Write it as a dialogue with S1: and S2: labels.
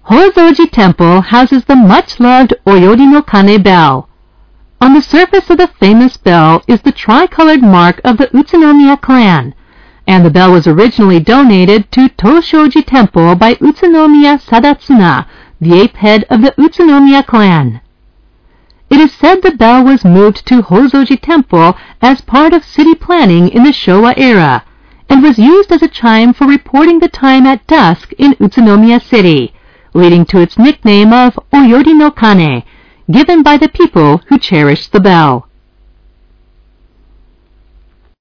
S1: Hozoji Temple houses the much-loved Oyori no Kane bell. On the surface of the famous bell is the tricolored mark of the Utsunomiya clan, and the bell was originally donated to Toshoji Temple by Utsunomiya Sadatsuna, the 8th head of the Utsunomiya clan. It is said the bell was moved to Hozoji Temple as part of city planning in the Showa era, and was used as a chime for reporting the time at dusk in Utsunomiya City, leading to its nickname of Oyori no Kane, given by the people who cherished the bell.